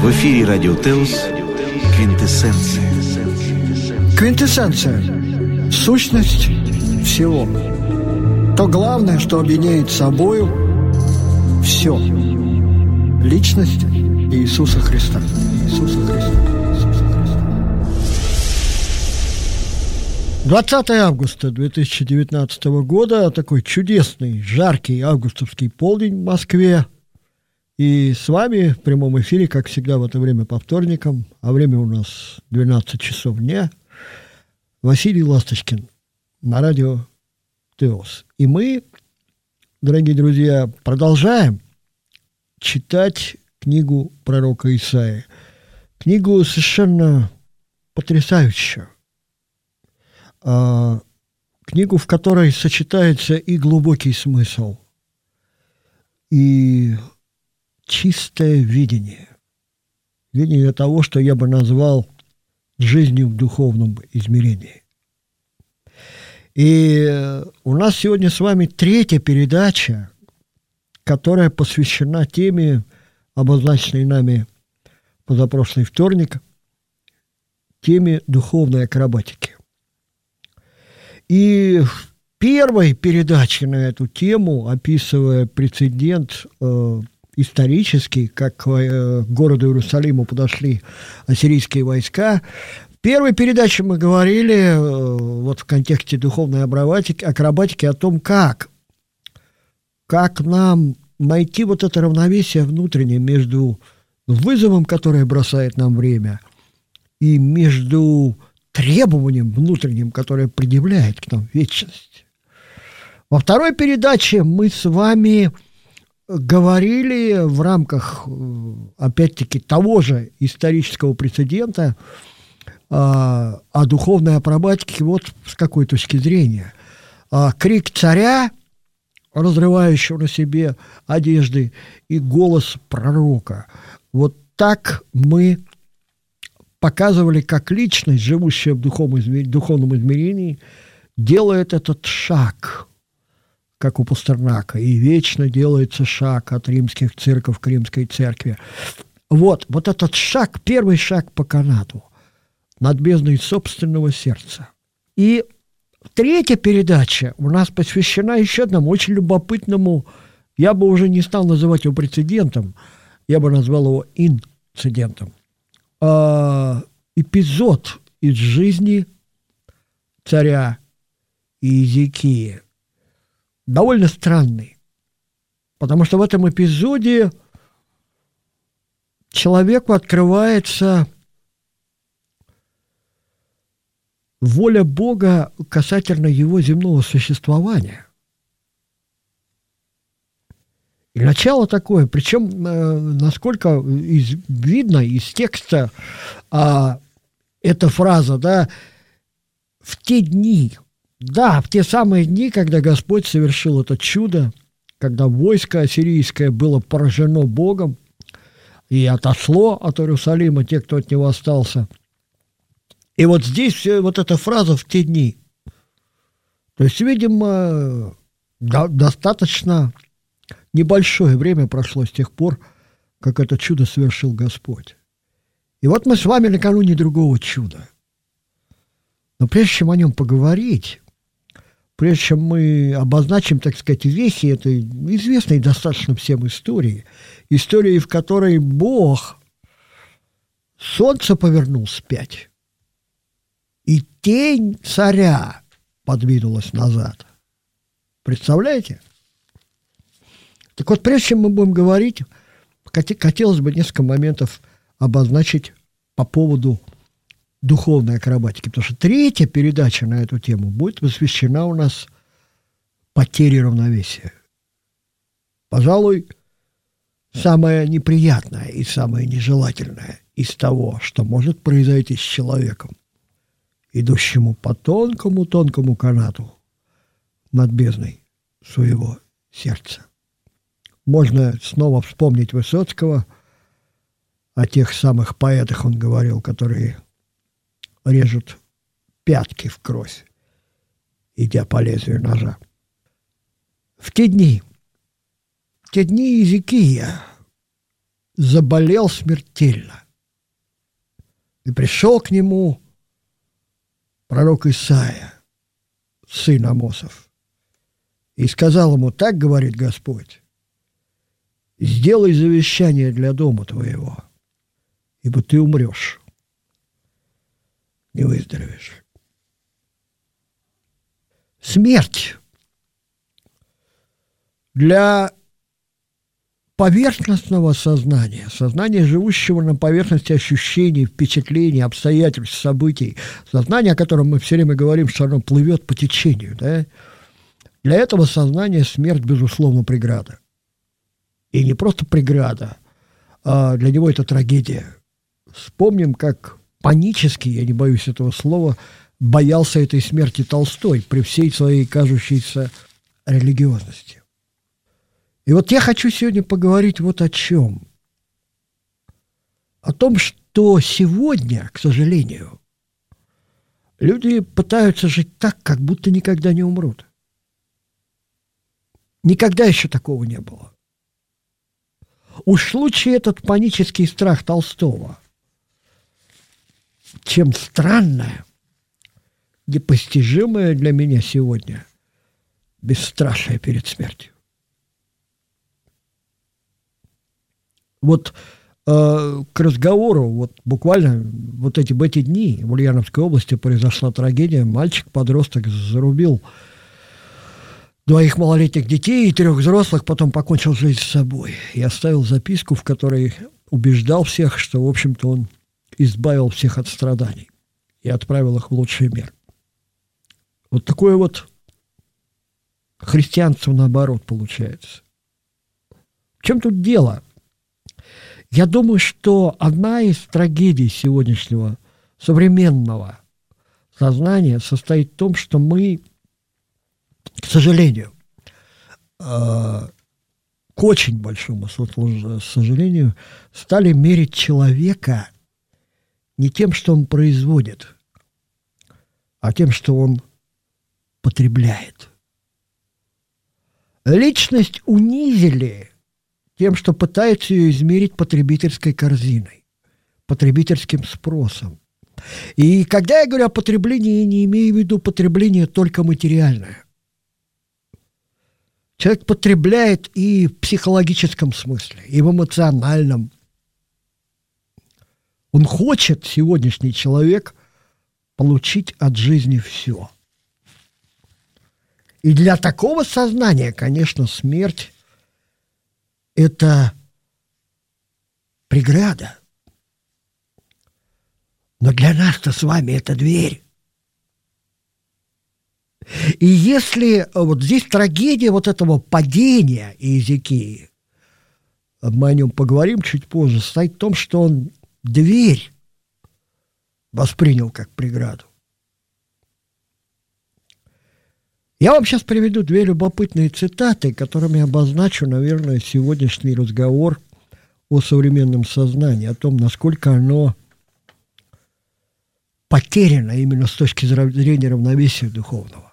В эфире Радио Теос «Квинтэссенция». Квинтэссенция – сущность всего. То главное, что объединяет собою все. Личность Иисуса Христа. Иисуса Христа. 20 августа 2019 года, такой чудесный, жаркий августовский полдень в Москве. И с вами в прямом эфире, как всегда, в это время по вторникам, а время у нас 12 часов дня, Василий Ласточкин на радио Теос. И мы, дорогие друзья, продолжаем читать книгу пророка Исаии. Книгу совершенно потрясающую. Книгу, в которой сочетается и глубокий смысл, и чистое видение. Видение того, что я бы назвал жизнью в духовном измерении. И у нас сегодня с вами третья передача, которая посвящена теме, обозначенной нами позапрошлый вторник, теме духовной акробатики. И в первой передаче на эту тему, описывая прецедент исторический, как к городу Иерусалиму подошли ассирийские войска, в первой передаче мы говорили вот в контексте духовной акробатики о том, как нам найти вот это равновесие внутреннее между вызовом, которое бросает нам время, и между требованием внутренним, которое предъявляет к нам вечность. Во второй передаче мы с вами говорили в рамках, опять-таки, того же исторического прецедента о духовной акробатике вот с какой точки зрения. Крик царя, разрывающего на себе одежды, и голос пророка. Вот так мы показывали, как личность, живущая в духовном измерении, делает этот шаг, как у Пастернака, и вечно делается шаг от римских церквей к римской церкви. Вот этот шаг, первый шаг по канату над бездной собственного сердца. И третья передача у нас посвящена еще одному очень любопытному, я бы уже не стал называть его прецедентом, я бы назвал его инцидентом. Эпизод из жизни царя Иезекии. Довольно странный, потому что в этом эпизоде человеку открывается воля Бога касательно его земного существования. И начало такое, причем, насколько видно из текста, эта фраза, да, в те дни, да, в те самые дни, когда Господь совершил это чудо, когда войско ассирийское было поражено Богом и отошло от Иерусалима те, кто от него остался. И вот здесь вот эта фраза «в те дни». То есть, видимо, достаточно небольшое время прошло с тех пор, как это чудо совершил Господь. И вот мы с вами накануне другого чуда. Но прежде чем о нем поговорить, прежде чем мы обозначим, так сказать, вехи этой известной достаточно всем истории, в которой Бог солнце повернул вспять, и тень царя подвинулась назад. Представляете? Так вот, прежде чем мы будем говорить, хотелось бы несколько моментов обозначить по поводу духовной акробатики, потому что третья передача на эту тему будет посвящена у нас потере равновесия. Пожалуй, самое неприятное и самое нежелательное из того, что может произойти с человеком, идущему по тонкому канату над бездной своего сердца. Можно снова вспомнить Высоцкого, о тех самых поэтах он говорил, которые режут пятки в кровь, идя по лезвию ножа. В те дни Иезекия заболел смертельно. И пришел к нему пророк Исаия, сын Амосов, и сказал ему: так говорит Господь, сделай завещание для дома твоего, ибо ты умрешь, не выздоровеешь. Смерть для поверхностного сознания, сознания, живущего на поверхности ощущений, впечатлений, обстоятельств, событий, сознание, о котором мы все время говорим, что оно плывет по течению, да? Для этого сознания смерть, безусловно, преграда. И не просто преграда, а для него это трагедия. Вспомним, как панически, я не боюсь этого слова, боялся этой смерти Толстой при всей своей кажущейся религиозности. И вот я хочу сегодня поговорить вот о чем. О том, что сегодня, к сожалению, люди пытаются жить так, как будто никогда не умрут. Никогда еще такого не было. Уж лучше этот панический страх Толстого, чем странное, непостижимое для меня сегодня бесстрашие перед смертью. Вот к разговору, вот буквально в эти дни в Ульяновской области произошла трагедия. Мальчик-подросток зарубил 2 малолетних детей и 3 взрослых, потом покончил жизнь с собой. И оставил записку, в которой убеждал всех, что, в общем-то, он избавил всех от страданий и отправил их в лучший мир. Вот такое вот христианство наоборот получается. В чем тут дело? Я думаю, что одна из трагедий сегодняшнего современного сознания состоит в том, что мы, к сожалению, к очень большому сожалению, стали мерить человека не тем, что он производит, а тем, что он потребляет. Личность унизили тем, что пытаются ее измерить потребительской корзиной, потребительским спросом. И когда я говорю о потреблении, я не имею в виду потребление только материальное. Человек потребляет и в психологическом смысле, и в эмоциональном. Он хочет, сегодняшний человек, получить от жизни все. И для такого сознания, конечно, смерть – это преграда. Но для нас-то с вами это дверь. И если вот здесь трагедия вот этого падения Иезекии, мы о нем поговорим чуть позже, состоит в том, что он дверь воспринял как преграду. Я вам сейчас приведу 2 любопытные цитаты, которыми обозначу, наверное, сегодняшний разговор о современном сознании, о том, насколько оно потеряно именно с точки зрения равновесия духовного.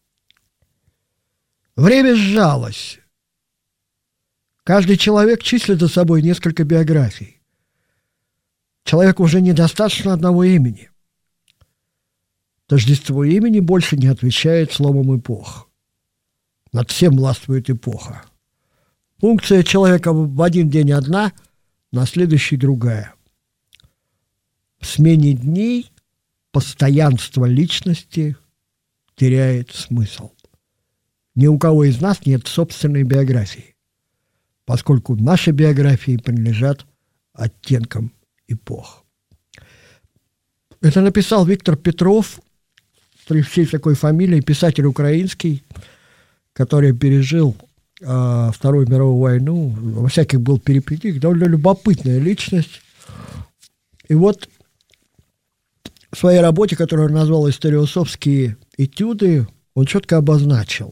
Время сжалось. Каждый человек числит за собой несколько биографий. Человеку уже недостаточно одного имени. Тождество имени больше не отвечает словом эпох. Над всем властвует эпоха. Функция человека в один день одна, на следующий другая. В смене дней постоянство личности теряет смысл. Ни у кого из нас нет собственной биографии, поскольку наши биографии принадлежат оттенкам эпох. Это написал Виктор Петров, при всей такой фамилией, писатель украинский, который пережил Вторую мировую войну, во всяких был перипетиях, довольно любопытная личность. И вот в своей работе, которую он назвал «Историософские этюды», он четко обозначил,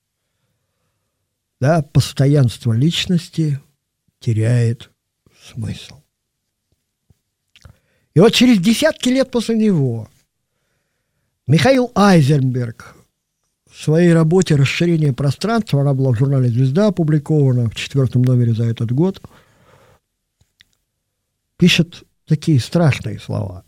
да, постоянство личности теряет смысл. И вот через десятки лет после него Михаил Айзенберг в своей работе «Расширение пространства», она была в журнале «Звезда» опубликована в 4 номере за этот год, пишет такие страшные слова.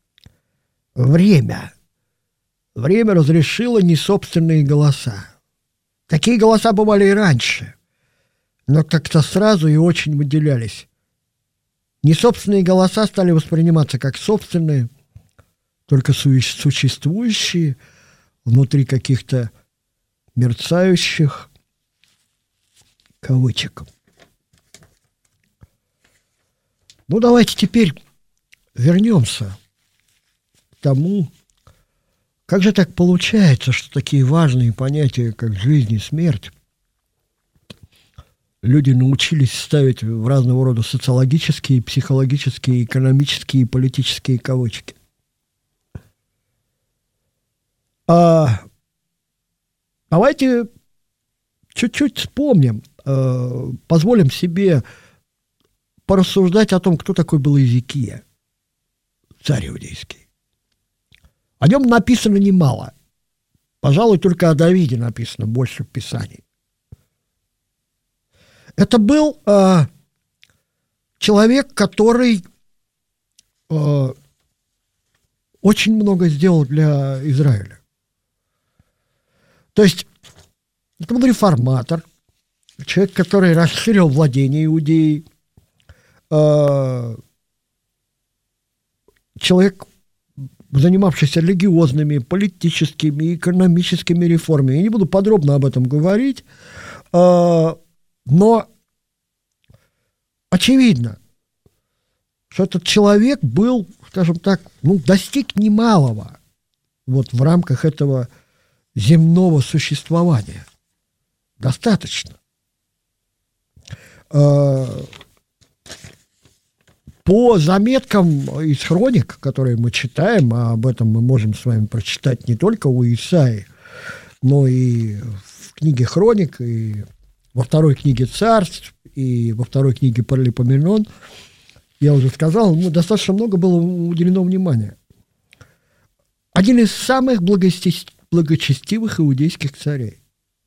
Время разрешило несобственные голоса. Такие голоса бывали и раньше, но как-то сразу и очень выделялись. Несобственные голоса стали восприниматься как собственные, только существующие внутри каких-то мерцающих кавычек. Ну, давайте теперь вернемся к тому, как же так получается, что такие важные понятия, как жизнь и смерть, люди научились ставить в разного рода социологические, психологические, экономические и политические кавычки. Давайте чуть-чуть вспомним, позволим себе порассуждать о том, кто такой был Иезекия, царь иудейский. О нем написано немало. Пожалуй, только о Давиде написано больше в Писании. Это был человек, который очень много сделал для Израиля. То есть это был реформатор, человек, который расширил владение Иудеей, человек, занимавшийся религиозными, политическими, экономическими реформами. Я не буду подробно об этом говорить, но очевидно, что этот человек был, скажем так, достиг немалого вот в рамках этого земного существования. Достаточно. По заметкам из хроник, которые мы читаем, а об этом мы можем с вами прочитать не только у Исаии, но и в книге хроник, и во второй книге царств, и во второй книге Паралипоменон, я уже сказал, достаточно много было уделено внимания. Один из самых благочестивых иудейских царей.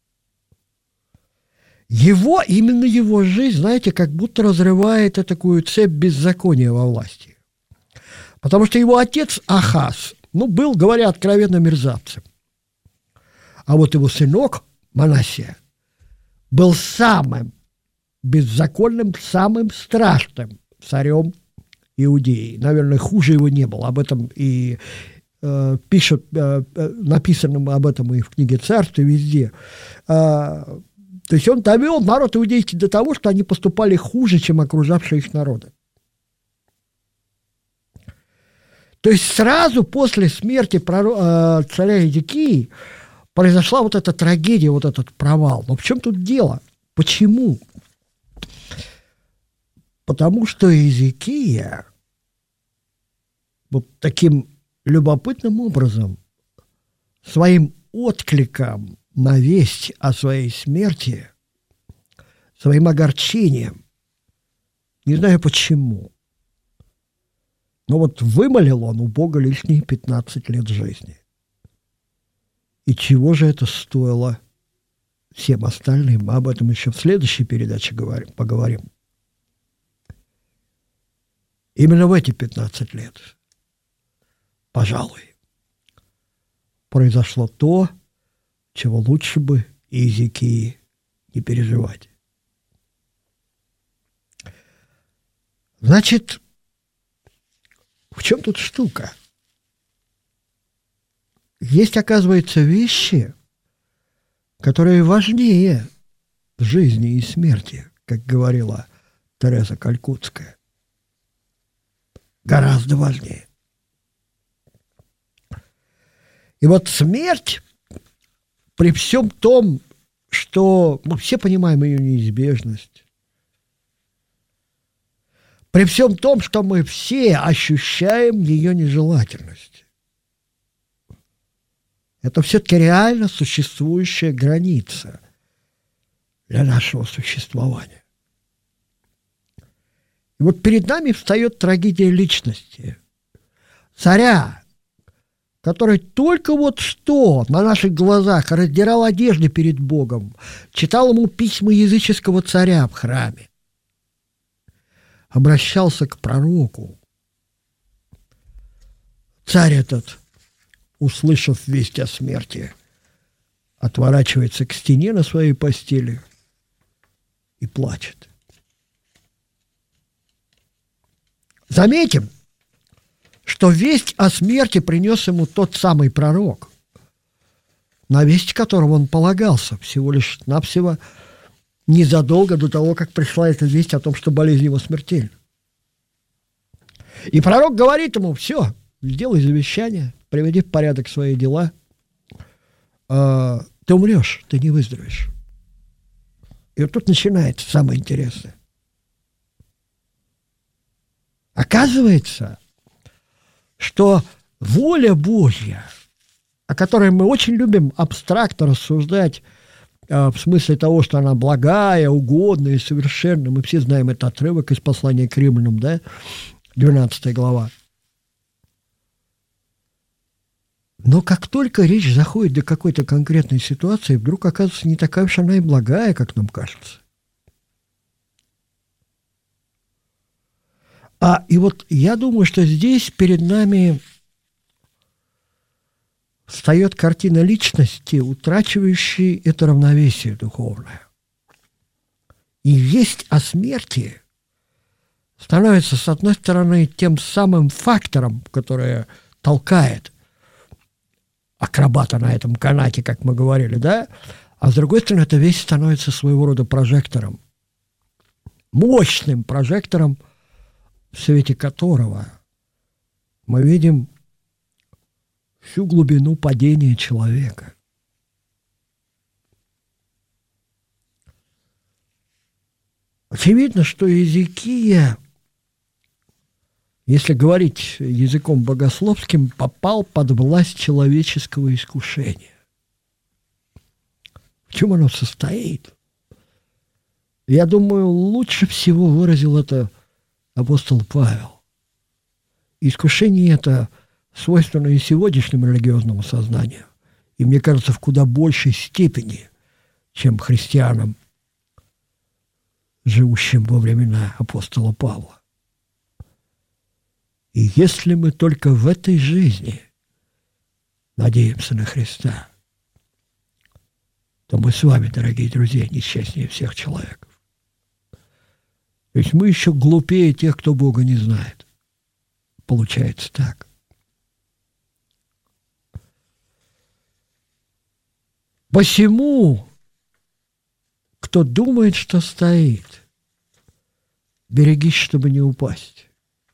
Именно его жизнь, знаете, как будто разрывает такую цепь беззакония во власти. Потому что его отец Ахаз, был, говоря откровенно, мерзавцем. А вот его сынок Манассия был самым беззаконным, самым страшным царем Иудеи. Наверное, хуже его не было. Об этом и пишут, написано об этом и в книге царств, и везде. То есть он довел народ иудейский до того, что они поступали хуже, чем окружавшие их народы. То есть сразу после смерти царя Иезекии произошла вот эта трагедия, вот этот провал. Но в чем тут дело? Почему? Потому что Иезекия вот таким любопытным образом своим откликом на весть о своей смерти, своим огорчением, не знаю почему, но вот вымолил он у Бога лишние 15 лет жизни. И чего же это стоило всем остальным? Мы об этом еще в следующей передаче поговорим. Именно в эти 15 лет, пожалуй, произошло то, чего лучше бы Иезекии не переживать. Значит, в чем тут штука? Есть, оказывается, вещи, которые важнее жизни и смерти, как говорила Тереза Калькутская. Гораздо важнее. И вот смерть, при всем том, что мы все понимаем ее неизбежность, при всем том, что мы все ощущаем ее нежелательность, это все-таки реально существующая граница для нашего существования. И вот перед нами встает трагедия личности царя, который только вот что на наших глазах раздирал одежды перед Богом, читал ему письма языческого царя в храме, обращался к пророку. Царь этот, услышав весть о смерти, отворачивается к стене на своей постели и плачет. Заметим, что весть о смерти принес ему тот самый пророк, на весть которого он полагался всего лишь навсего незадолго до того, как пришла эта весть о том, что болезнь его смертельна. И пророк говорит ему: все, сделай завещание, приведи в порядок свои дела, ты умрешь, ты не выздоровеешь. И вот тут начинается самое интересное. Оказывается, что воля Божья, о которой мы очень любим абстрактно рассуждать, в смысле того, что она благая, угодная и совершенная, мы все знаем этот отрывок из послания к Римлянам, да, 12 глава. Но как только речь заходит до какой-то конкретной ситуации, вдруг оказывается не такая уж она и благая, как нам кажется. И вот я думаю, что здесь перед нами встает картина личности, утрачивающей это равновесие духовное. И весть о смерти становится, с одной стороны, тем самым фактором, который толкает акробата на этом канате, как мы говорили, да? А с другой стороны, эта весть становится своего рода прожектором, мощным прожектором, в свете которого мы видим всю глубину падения человека. Очевидно, что Иезекия, если говорить языком богословским, попал под власть человеческого искушения. В чем оно состоит? Я думаю, лучше всего выразил это апостол Павел. Искушение это свойственно и сегодняшнему религиозному сознанию. И, мне кажется, в куда большей степени, чем христианам, живущим во времена апостола Павла. И если мы только в этой жизни надеемся на Христа, то мы с вами, дорогие друзья, несчастнее всех человеков. То есть мы еще глупее тех, кто Бога не знает. Получается так. Посему, кто думает, что стоит, берегись, чтобы не упасть.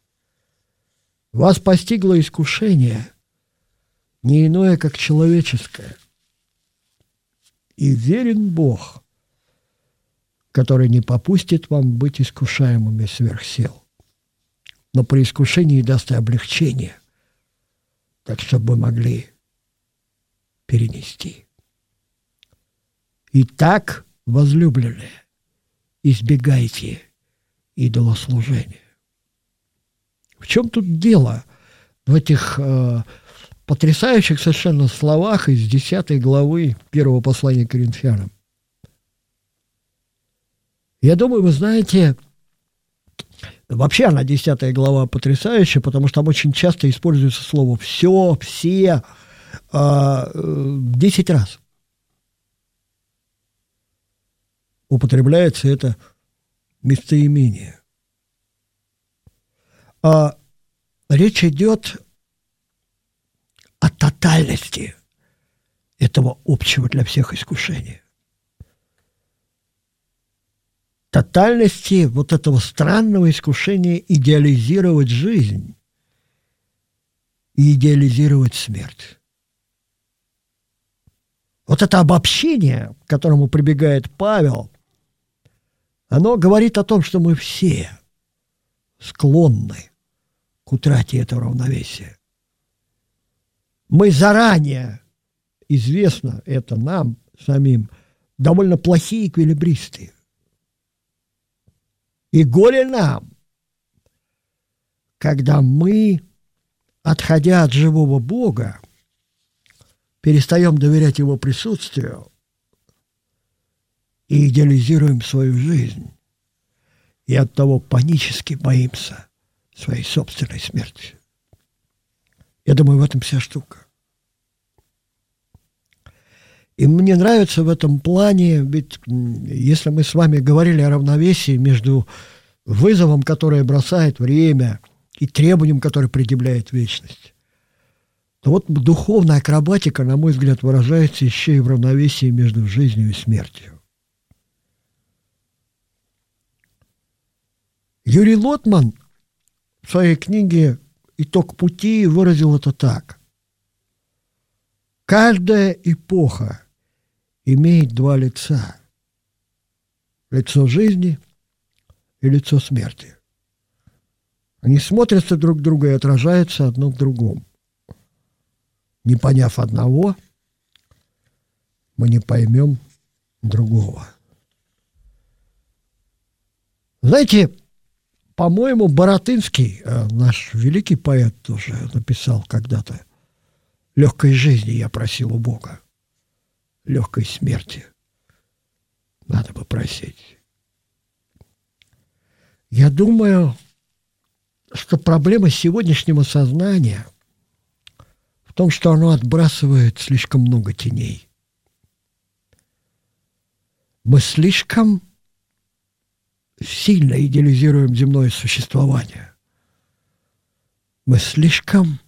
Вас постигло искушение, не иное, как человеческое. И верен Бог, который не попустит вам быть искушаемыми сверх сил, но при искушении даст и облегчение, так чтобы вы могли перенести. Итак, возлюбленные, избегайте идолослужения. В чем тут дело в этих потрясающих совершенно словах из 10 главы 1 послания к Коринфянам? Я думаю, вы знаете, вообще она 10 глава потрясающая, потому что там очень часто используется слово «все», «все» 10 раз. Употребляется это местоимение. Речь идет о тотальности этого общего для всех искушения. Тотальности вот этого странного искушения идеализировать жизнь и идеализировать смерть. Вот это обобщение, к которому прибегает Павел, оно говорит о том, что мы все склонны к утрате этого равновесия. Мы заранее, известно это нам самим, довольно плохие эквилибристы. И горе нам, когда мы, отходя от живого Бога, перестаем доверять Его присутствию и идеализируем свою жизнь и оттого панически боимся своей собственной смерти. Я думаю, в этом вся штука. И мне нравится в этом плане, ведь если мы с вами говорили о равновесии между вызовом, которое бросает время, и требованием, которое предъявляет вечность, то вот духовная акробатика, на мой взгляд, выражается еще и в равновесии между жизнью и смертью. Юрий Лотман в своей книге «Итог пути» выразил это так. Каждая эпоха имеет два лица. Лицо жизни и лицо смерти. Они смотрятся друг друга и отражаются одно в другом. Не поняв одного, мы не поймем другого. Знаете, по-моему, Баратынский, наш великий поэт, тоже написал когда-то: «Легкой жизни я просил у Бога, легкой смерти надо бы просить». Я думаю, что проблема сегодняшнего сознания в том, что оно отбрасывает слишком много теней. Мы слишком сильно идеализируем земное существование. Мы слишком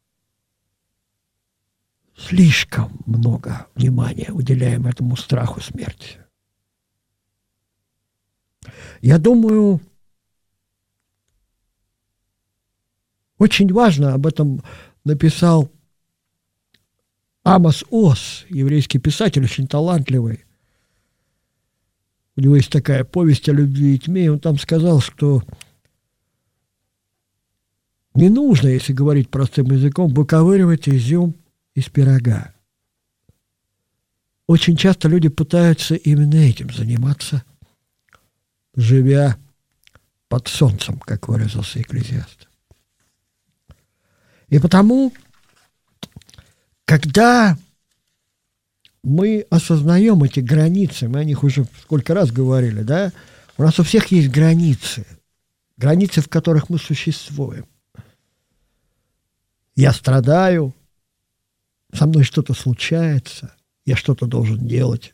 много внимания уделяем этому страху смерти. Я думаю, очень важно, об этом написал Амос Оз, еврейский писатель, очень талантливый. У него есть такая повесть о любви и тьме, и он там сказал, что не нужно, если говорить простым языком, выковыривать изюм из пирога. Очень часто люди пытаются именно этим заниматься, живя под солнцем, как выразился Экклезиаст. И потому, когда мы осознаем эти границы, мы о них уже сколько раз говорили, да, у нас у всех есть границы, в которых мы существуем. Я страдаю, со мной что-то случается, я что-то должен делать,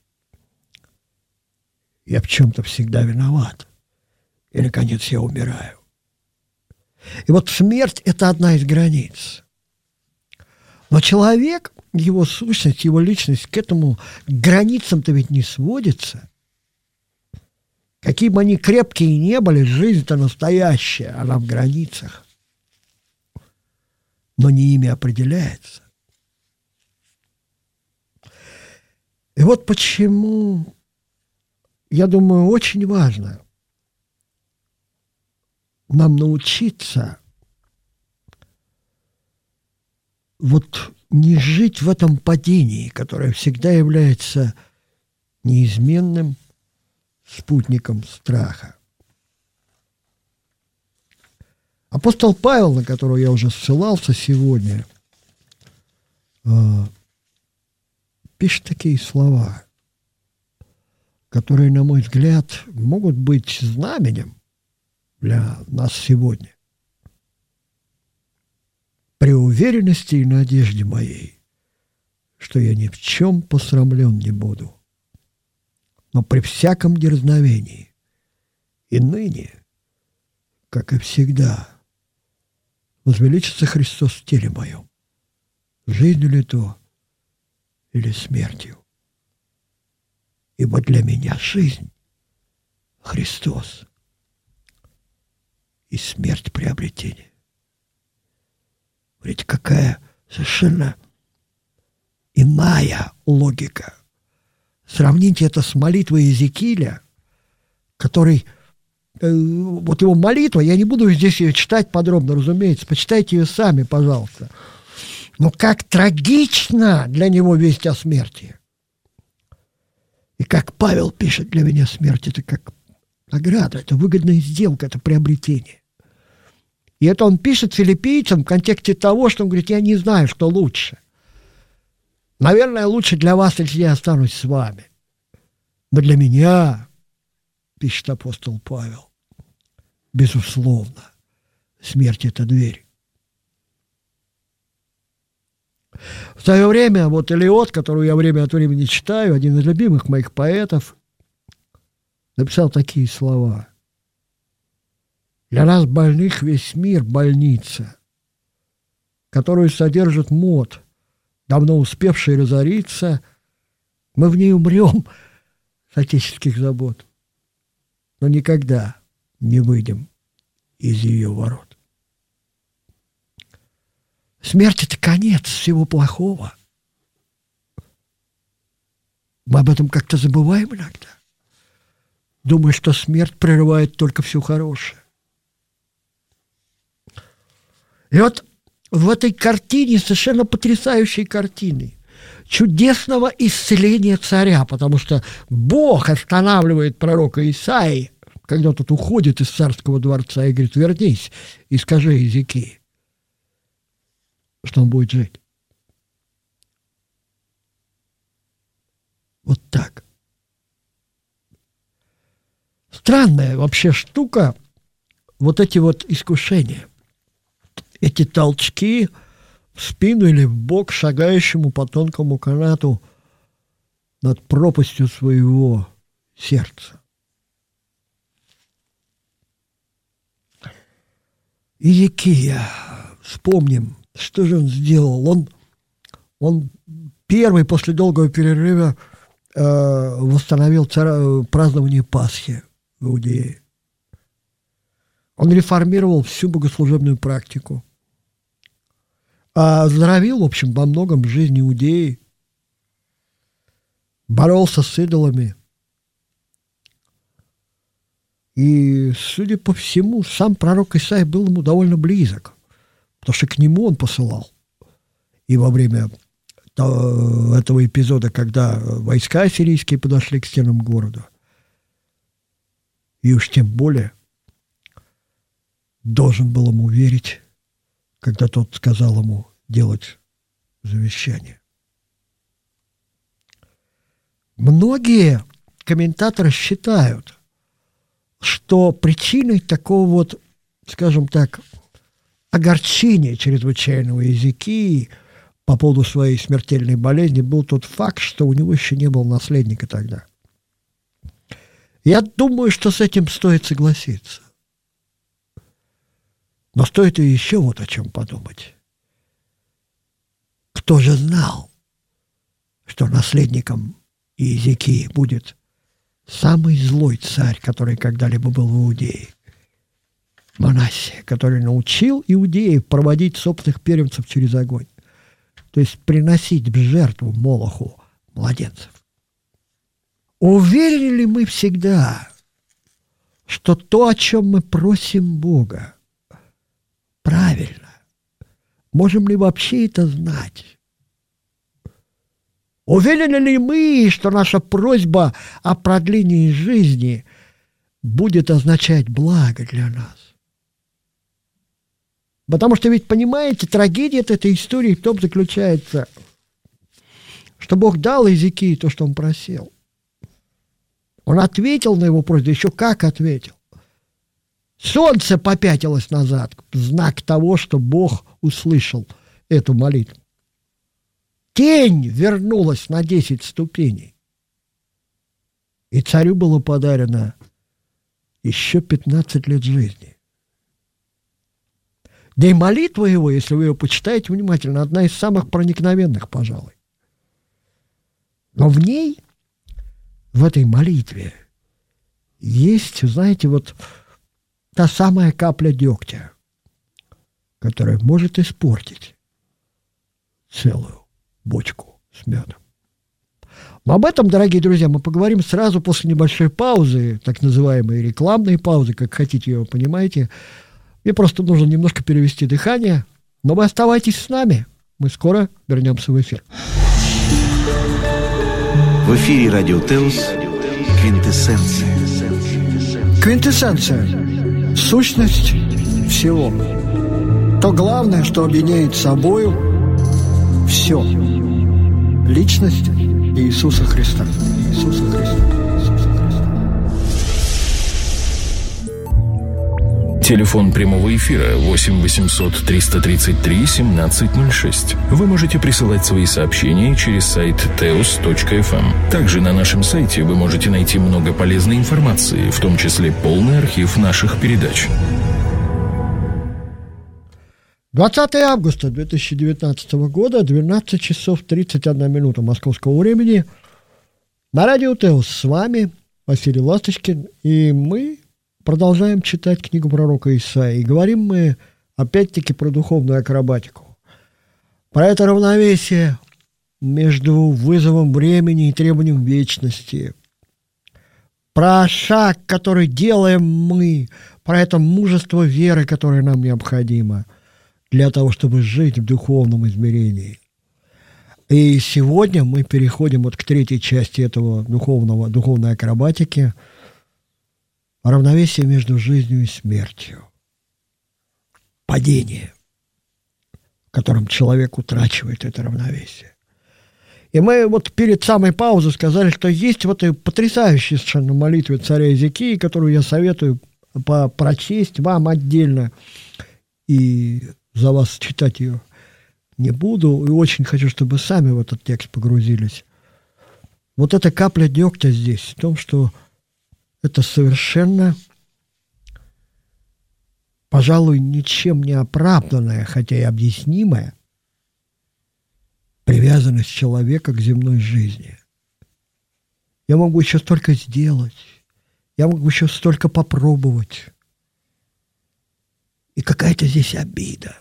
я в чем-то всегда виноват, и, наконец, я умираю. И вот смерть – это одна из границ. Но человек, его сущность, его личность к этому границам-то ведь не сводится. Какие бы они крепкие ни были, жизнь-то настоящая, она в границах. Но не ими определяется. И вот почему, я думаю, очень важно нам научиться вот не жить в этом падении, которое всегда является неизменным спутником страха. Апостол Павел, на которого я уже ссылался сегодня, пишет такие слова, которые, на мой взгляд, могут быть знаменем для нас сегодня. При уверенности и надежде моей, что я ни в чем посрамлен не буду, но при всяком дерзновении и ныне, как и всегда, возвеличится Христос в теле моем, жизнью ли то или смертью. Ибо для меня жизнь – Христос, и смерть – приобретение. Видите, какая совершенно иная логика. Сравните это с молитвой Иезекииля, который, вот его молитва, я не буду здесь ее читать подробно, разумеется, почитайте ее сами, пожалуйста. Но как трагично для него весть о смерти. И как Павел пишет, для меня смерть – это как награда, это выгодная сделка, это приобретение. И это он пишет филиппийцам в контексте того, что он говорит, я не знаю, что лучше. Наверное, лучше для вас, если я останусь с вами. Но для меня, пишет апостол Павел, безусловно, смерть – это дверь. В свое время вот Элиот, которую я время от времени читаю, один из любимых моих поэтов, написал такие слова. «Для нас больных весь мир – больница, которую содержит мод, давно успевший разориться. Мы в ней умрем с отеческих забот, но никогда не выйдем из ее ворот». Смерть – это конец всего плохого. Мы об этом как-то забываем иногда. Думаю, что смерть прерывает только все хорошее. И вот в этой картине, совершенно потрясающей картины, чудесного исцеления царя, потому что Бог останавливает пророка Исаии, когда тот уходит из царского дворца и говорит: вернись и скажи Иезекии, что он будет жить. Вот так. Странная вообще штука, вот эти вот искушения, эти толчки в спину или в бок шагающему по тонкому канату над пропастью своего сердца. Иезекия, вспомним, что же он сделал? Он первый после долгого перерыва восстановил празднование Пасхи в Иудее. Он реформировал всю богослужебную практику. Оздоровил, в общем, во многом жизнь Иудеи. Боролся с идолами. И, судя по всему, сам пророк Исаия был ему довольно близок, потому что к нему он посылал. И во время этого эпизода, когда войска ассирийские подошли к стенам города, и уж тем более должен был ему верить, когда тот сказал ему делать завещание. Многие комментаторы считают, что причиной такого вот, скажем так, огорчения чрезвычайного Иезекии по поводу своей смертельной болезни был тот факт, что у него еще не было наследника тогда. Я думаю, что с этим стоит согласиться. Но стоит и еще вот о чем подумать. Кто же знал, что наследником Иезекии будет самый злой царь, который когда-либо был в Иудее? Манассия, который научил иудеев проводить собственных первенцев через огонь. То есть приносить в жертву Молоху младенцев. Уверены ли мы всегда, что то, о чем мы просим Бога, правильно? Можем ли вообще это знать? Уверены ли мы, что наша просьба о продлении жизни будет означать благо для нас? Потому что ведь, понимаете, трагедия этой истории в том заключается, что Бог дал Иезекии то, что он просил. Он ответил на его просьбу, еще как ответил. Солнце попятилось назад, знак того, что Бог услышал эту молитву. Тень вернулась на 10 ступеней. И царю было подарено еще 15 лет жизни. Да и молитва его, если вы ее почитаете внимательно, одна из самых проникновенных, пожалуй. Но в ней, в этой молитве, есть, знаете, вот та самая капля дегтя, которая может испортить целую бочку с медом. Но об этом, дорогие друзья, мы поговорим сразу после небольшой паузы, так называемой рекламной паузы, как хотите ее, понимаете. Мне просто нужно немножко перевести дыхание, но вы оставайтесь с нами. Мы скоро вернемся в эфир. В эфире Радио Теос «Квинтэссенция». Квинтэссенция – сущность всего. То главное, что объединяет собою все. Личность Иисуса Христа. Иисуса Христа. Иисуса Христа. Телефон прямого эфира 8 800 333 1706. Вы можете присылать свои сообщения через сайт teos.fm. Также на нашем сайте вы можете найти много полезной информации, в том числе полный архив наших передач. 20 августа 2019 года, 12 часов 31 минута московского времени. На радио Теос с вами Василий Ласточкин, и мы продолжаем читать книгу пророка Исаии. И говорим мы опять-таки про духовную акробатику. Про это равновесие между вызовом времени и требованием вечности. Про шаг, который делаем мы. Про это мужество веры, которое нам необходимо для того, чтобы жить в духовном измерении. И сегодня мы переходим вот к третьей части этого духовной акробатики. Равновесие между жизнью и смертью. Падение, в котором человек утрачивает это равновесие. И мы вот перед самой паузой сказали, что есть вот и потрясающая совершенно молитва царя Иезекии, которую я советую прочесть вам отдельно. И за вас читать ее не буду. И очень хочу, чтобы сами в этот текст погрузились. Вот эта капля дегтя здесь в том, что это совершенно, пожалуй, ничем не оправданная, хотя и объяснимая, привязанность человека к земной жизни. Я могу еще столько сделать, я могу еще столько попробовать. И какая-то здесь обида.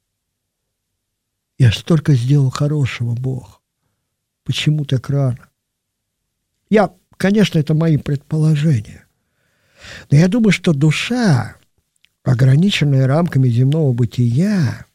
Я столько сделал хорошего, Бог. Почему так рано? Конечно, это мои предположения. Но я думаю, что душа, ограниченная рамками земного бытия,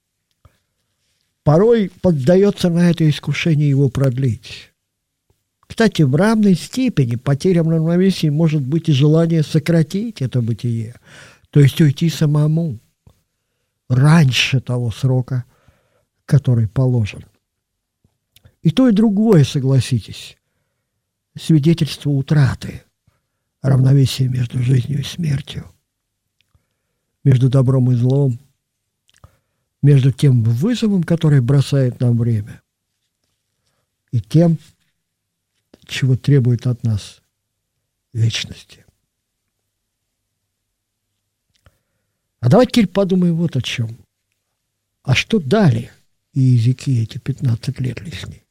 порой поддается на это искушение его продлить. Кстати, в равной степени потерям равновесия может быть и желание сократить это бытие, то есть уйти самому раньше того срока, который положен. И то, и другое, согласитесь, свидетельство утраты равновесия между жизнью и смертью, между добром и злом, между тем вызовом, который бросает нам время, и тем, чего требует от нас вечности. А давайте теперь подумаем вот о чем. А что дали Иезекии эти 15 лет лишние?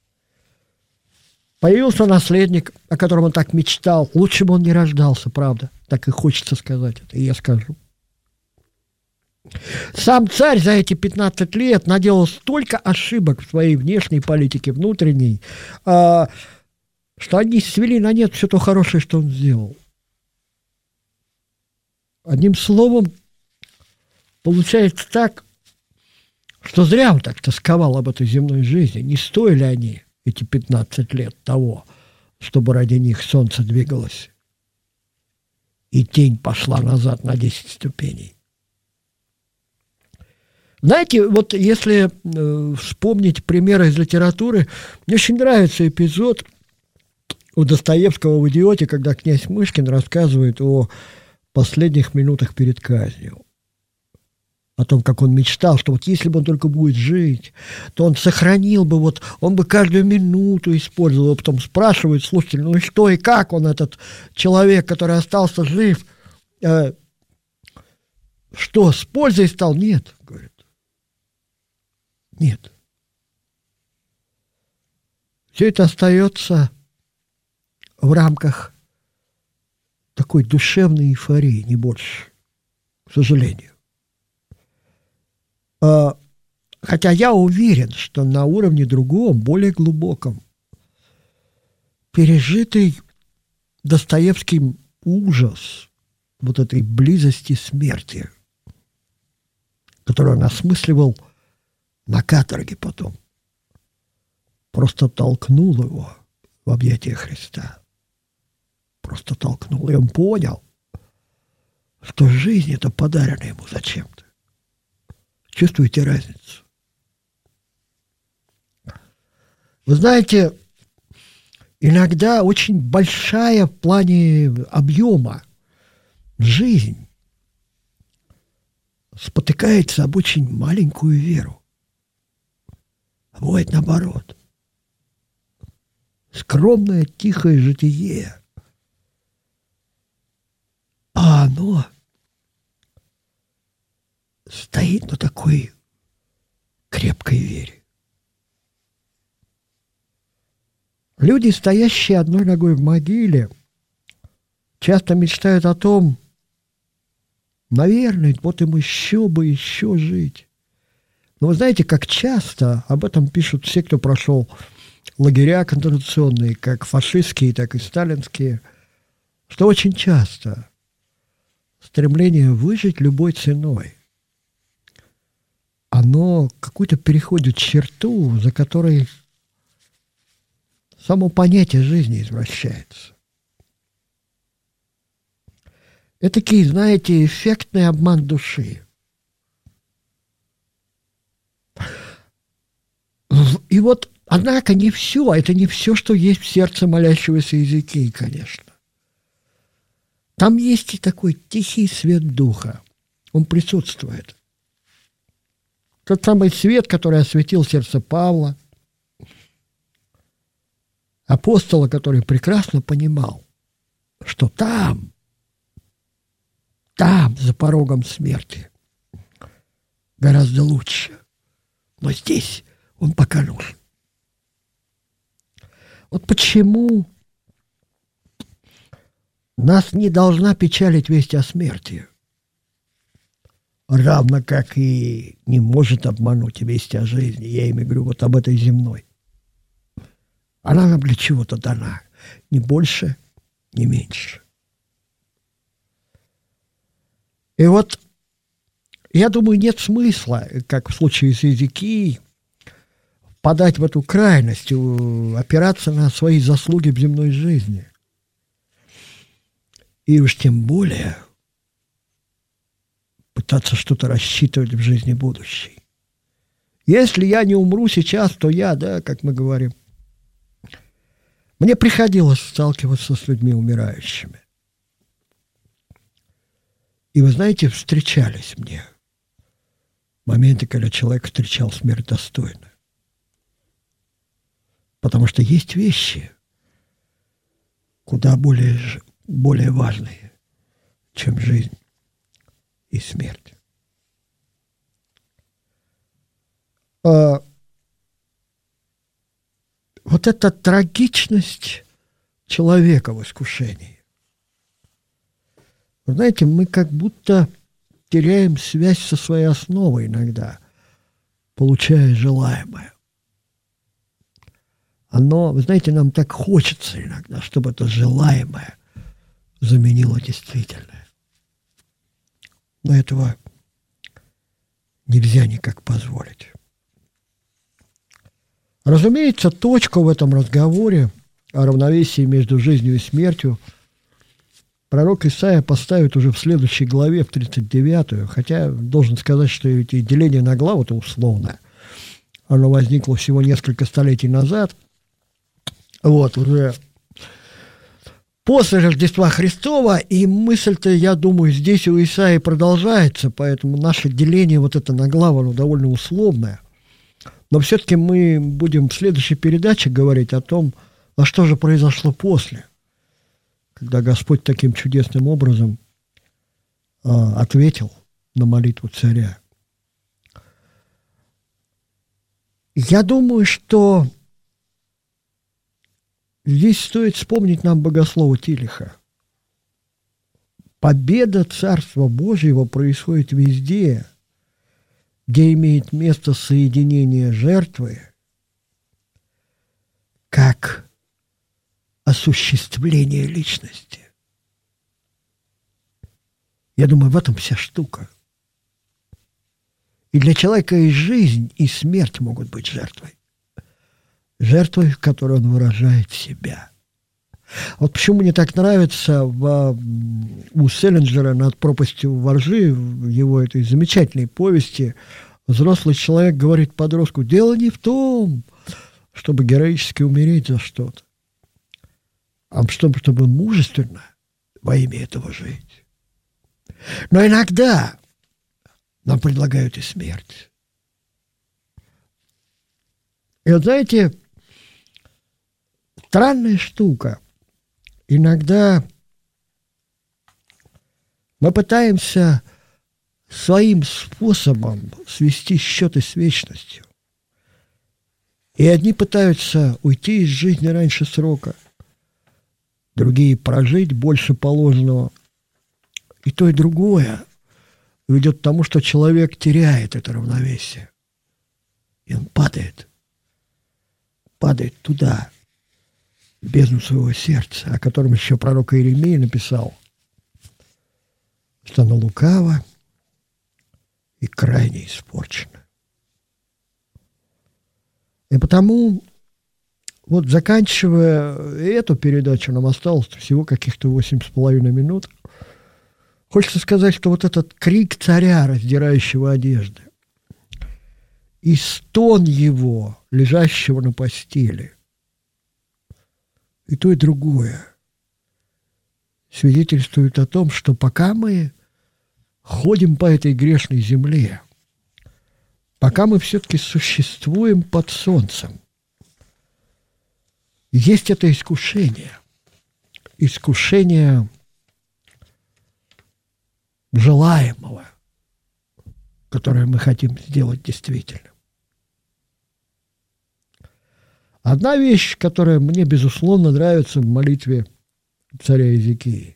Появился наследник, о котором он так мечтал. Лучше бы он не рождался, правда. Так и хочется сказать это, и я скажу. Сам царь за эти 15 лет наделал столько ошибок в своей внешней политике, внутренней, что они свели на нет все то хорошее, что он сделал. Одним словом, получается так, что зря он так тосковал об этой земной жизни. Не стоили они эти 15 лет того, чтобы ради них солнце двигалось, и тень пошла назад на 10 ступеней. Знаете, вот если вспомнить примеры из литературы, мне очень нравится эпизод у Достоевского в «Идиоте», когда князь Мышкин рассказывает о последних минутах перед казнью. О том, как он мечтал, что вот если бы он только будет жить, то он сохранил бы, вот он бы каждую минуту использовал. Потом спрашивают слушатели, ну и что, и как он, этот человек, который остался жив, что, с пользой стал? Нет, говорит. Нет. Все это остается в рамках такой душевной эйфории, не больше, к сожалению. Хотя я уверен, что на уровне другом, более глубоком, пережитый Достоевским ужас вот этой близости смерти, которую он осмысливал на каторге потом, просто толкнул его в объятия Христа. Просто толкнул. И он понял, что жизнь это подарена ему зачем-то. Чувствуете разницу? Вы знаете, иногда очень большая в плане объема жизнь спотыкается об очень маленькую веру. А бывает наоборот. Скромное, тихое житие. А оно стоит на такой крепкой вере. Люди, стоящие одной ногой в могиле, часто мечтают о том, наверное, вот им еще жить. Но вы знаете, как часто об этом пишут все, кто прошел лагеря концентрационные, как фашистские, так и сталинские, что очень часто стремление выжить любой ценой, оно какую-то переходит черту, за которой само понятие жизни извращается. Этакий, знаете, эффектный обман души. И вот, однако, не все, это не все, что есть в сердце молящегося Иезекии, конечно. Там есть и такой тихий свет духа. Он присутствует. Тот самый свет, который осветил сердце Павла, апостола, который прекрасно понимал, что там, за порогом смерти, гораздо лучше. Но здесь он пока нужен. Вот почему нас не должна печалить весть о смерти, равно как и не может обмануть весть о жизни. Я имею в виду вот об этой земной. Она нам для чего-то дана. Ни больше, ни меньше. И вот, я думаю, нет смысла, как в случае с Иезекией, впадать в эту крайность, опираться на свои заслуги в земной жизни. И уж тем более пытаться что-то рассчитывать в жизни будущей. Если я не умру сейчас, то я, как мы говорим. Мне приходилось сталкиваться с людьми умирающими. И вы знаете, встречались мне моменты, когда человек встречал смерть достойно. Потому что есть вещи куда более важные, чем жизнь и смерть. Вот эта трагичность человека в искушении. Вы знаете, мы как будто теряем связь со своей основой иногда, получая желаемое. Вы знаете, нам так хочется иногда, чтобы это желаемое заменило действительное. Но этого нельзя никак позволить. Разумеется, точку в этом разговоре о равновесии между жизнью и смертью пророк Исаия поставит уже в следующей главе, в 39-ю, хотя должен сказать, что эти деления на главу – это условное. Оно возникло всего несколько столетий назад, уже после Рождества Христова, и мысль-то, я думаю, здесь у Исаии продолжается, поэтому наше деление это на главу, оно довольно условное. Но все-таки мы будем в следующей передаче говорить о том, а что же произошло после, когда Господь таким чудесным образом ответил на молитву царя. Я думаю, что здесь стоит вспомнить нам богослова Тилиха. Победа Царства Божьего происходит везде, где имеет место соединение жертвы, как осуществление личности. Я думаю, в этом вся штука. И для человека и жизнь, и смерть могут быть жертвой. Жертвой, в которой он выражает себя. Вот почему мне так нравится у Селлинджера «Над пропастью воржи», в его этой замечательной повести, взрослый человек говорит подростку: дело не в том, чтобы героически умереть за что-то, а в том, чтобы мужественно во имя этого жить. Но иногда нам предлагают и смерть. И вот знаете, странная штука. Иногда мы пытаемся своим способом свести счеты с вечностью. И одни пытаются уйти из жизни раньше срока, другие прожить больше положенного. И то, и другое ведет к тому, что человек теряет это равновесие. И он падает туда, в бездну своего сердца, о котором еще пророк Иеремия написал, что оно лукаво и крайне испорчено. И потому, вот заканчивая эту передачу, нам осталось всего каких-то 8,5 минут, хочется сказать, что вот этот крик царя, раздирающего одежды, и стон его, лежащего на постели, и то, и другое свидетельствует о том, что пока мы ходим по этой грешной земле, пока мы все-таки существуем под солнцем, есть это искушение желаемого, которое мы хотим сделать действительно. Одна вещь, которая мне, безусловно, нравится в молитве царя Иезекии.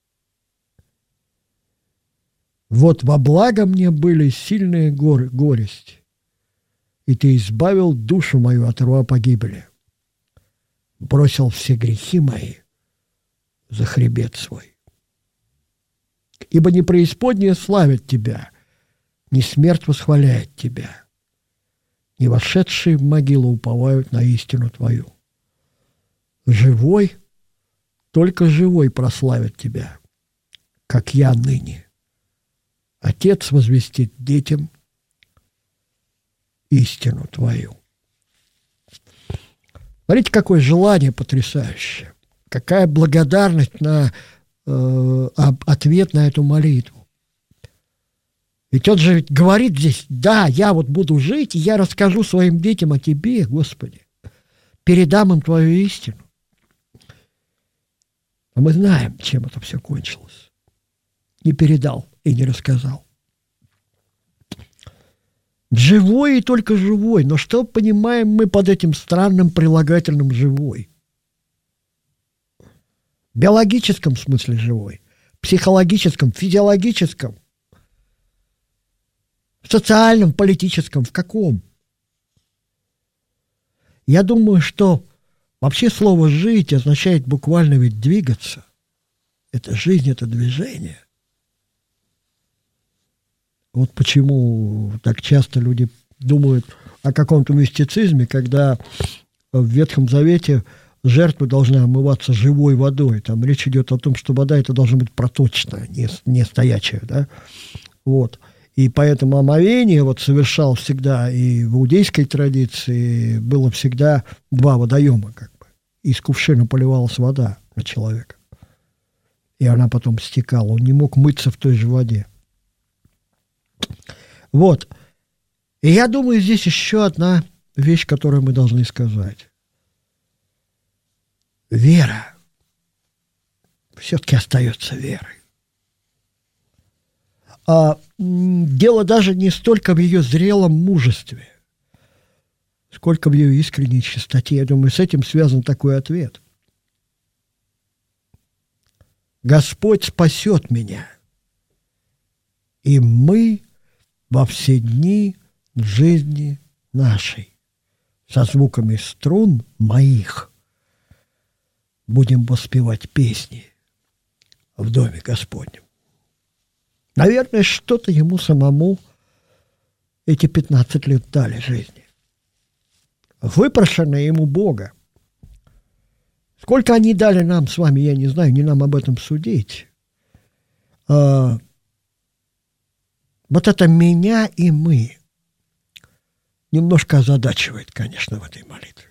«Вот во благо мне были сильные горести, и ты избавил душу мою от рва погибели, бросил все грехи мои за хребет свой. Ибо не преисподняя славит тебя, ни смерть восхваляет тебя, ни вошедшие в могилу уповают на истину твою. Живой, только живой прославит тебя, как я ныне. Отец возвестит детям истину твою». Смотрите, какое желание потрясающее, какая благодарность на ответ на эту молитву. Ведь он же говорит здесь: да, я вот буду жить, и я расскажу своим детям о тебе, Господи, передам им твою истину. А мы знаем, чем это все кончилось. Не передал и не рассказал. Живой и только живой. Но что понимаем мы под этим странным прилагательным «живой»? В биологическом смысле живой, в психологическом, физиологическом, в социальном, политическом, в каком? Я думаю, что вообще слово «жить» означает буквально ведь двигаться. Это жизнь, это движение. Вот почему так часто люди думают о каком-то мистицизме, когда в Ветхом Завете жертва должна омываться живой водой. Там речь идет о том, что вода это должна быть проточная, не стоячая, да? Вот. И поэтому омовение вот совершал всегда, и в иудейской традиции было всегда два водоема, как бы. Из кувшина поливалась вода на человека. И она потом стекала. Он не мог мыться в той же воде. Вот. И я думаю, здесь еще одна вещь, которую мы должны сказать. Вера все-таки остается верой. Дело даже не столько в ее зрелом мужестве, сколько в ее искренней чистоте. Я думаю, с этим связан такой ответ. Господь спасет меня, и мы во все дни жизни нашей со звуками струн моих будем воспевать песни в Доме Господнем. Наверное, что-то ему самому эти 15 лет дали жизни. Выпрошенные ему Бога. Сколько они дали нам с вами, я не знаю, не нам об этом судить. Вот это меня и мы немножко озадачивает, конечно, в этой молитве.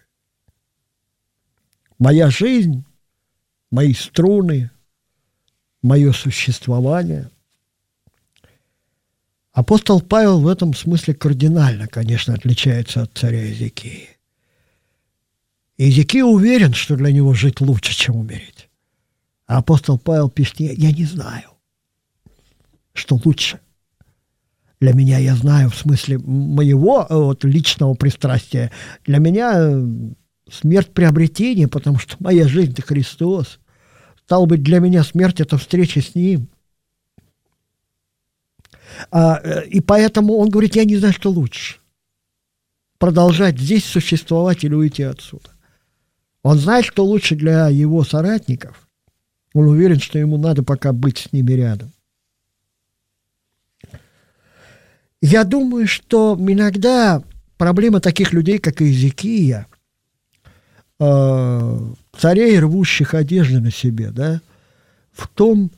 Моя жизнь, мои струны, мое существование, Апостол Павел в этом смысле кардинально, конечно, отличается от царя Иезекии. Иезекия уверен, что для него жить лучше, чем умереть. А апостол Павел пишет: я не знаю, что лучше. Для меня, я знаю, в смысле моего личного пристрастия, для меня смерть приобретение, потому что моя жизнь – это Христос. Стало быть, для меня смерть – это встреча с Ним. И поэтому он говорит: я не знаю, что лучше. Продолжать здесь существовать или уйти отсюда. Он знает, что лучше для его соратников. Он уверен, что ему надо пока быть с ними рядом. Я думаю, что иногда проблема таких людей, как Иезекия, царей, рвущих одежды на себе, да, в том,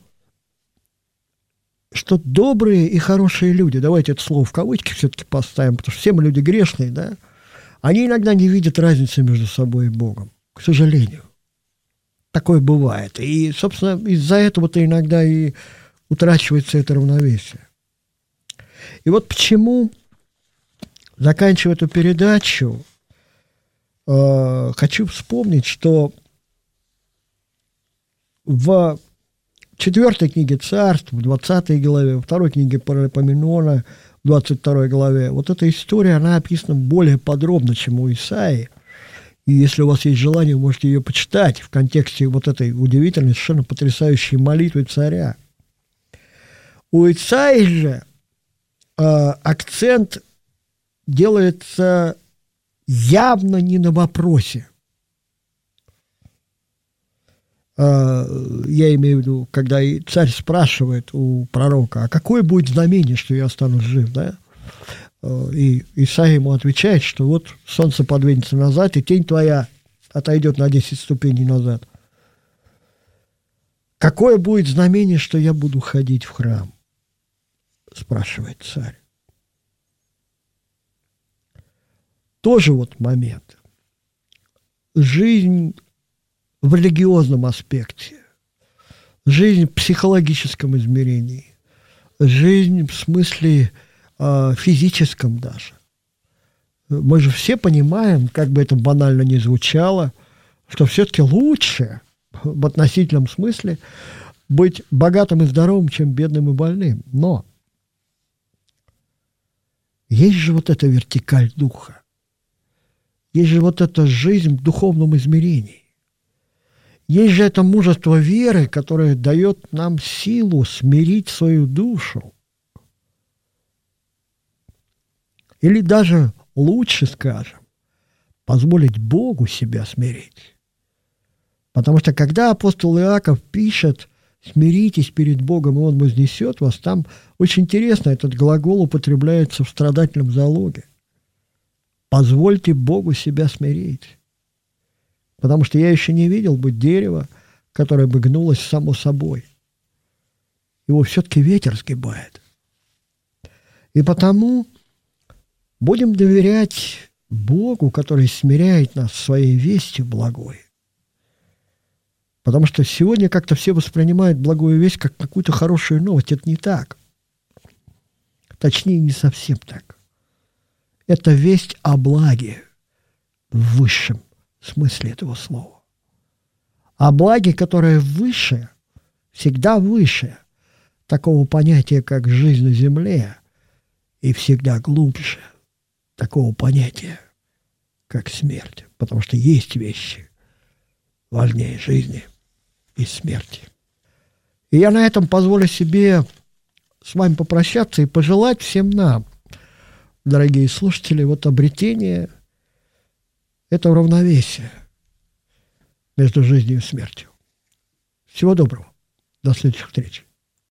что добрые и хорошие люди, давайте это слово в кавычки все-таки поставим, потому что все мы люди грешные, да, они иногда не видят разницы между собой и Богом, к сожалению. Такое бывает. И, собственно, из-за этого-то иногда и утрачивается это равновесие. И вот почему, заканчивая эту передачу, хочу вспомнить, что в 4 книге Царств, в 20 главе, во 2 книге Паралипоменона, в 22 главе, вот эта история, она описана более подробно, чем у Исаии. И если у вас есть желание, вы можете ее почитать в контексте вот этой удивительной, совершенно потрясающей молитвы царя. У Исаии же акцент делается явно не на вопросе. Я имею в виду, когда и царь спрашивает у пророка: а какое будет знамение, что я останусь жив, да? И Исаия ему отвечает, что вот солнце подвинется назад, и тень твоя отойдет на 10 ступеней назад. Какое будет знамение, что я буду ходить в храм? Спрашивает царь. Тоже вот момент. Жизнь в религиозном аспекте, жизнь в психологическом измерении, жизнь в смысле физическом даже. Мы же все понимаем, как бы это банально ни звучало, что все-таки лучше в относительном смысле быть богатым и здоровым, чем бедным и больным. Но есть же вот эта вертикаль духа. Есть же вот эта жизнь в духовном измерении. Есть же это мужество веры, которое дает нам силу смирить свою душу. Или даже лучше, скажем, позволить Богу себя смирить. Потому что когда апостол Иаков пишет: «Смиритесь перед Богом, и Он вознесет вас», там очень интересно, этот глагол употребляется в страдательном залоге. Позвольте Богу себя смирить. Потому что я еще не видел бы дерева, которое бы гнулось само собой. Его все-таки ветер сгибает. И потому будем доверять Богу, который смиряет нас своей вестью благой. Потому что сегодня как-то все воспринимают благую весть как какую-то хорошую новость. Это не так. Точнее, не совсем так. Это весть о благе в высшем смысле этого слова. О благе, которое выше, всегда выше такого понятия, как жизнь на земле, и всегда глубже такого понятия, как смерть. Потому что есть вещи важнее жизни и смерти. И я на этом позволю себе с вами попрощаться и пожелать всем нам, дорогие слушатели, вот обретение этого равновесия между жизнью и смертью. Всего доброго. До следующих встреч.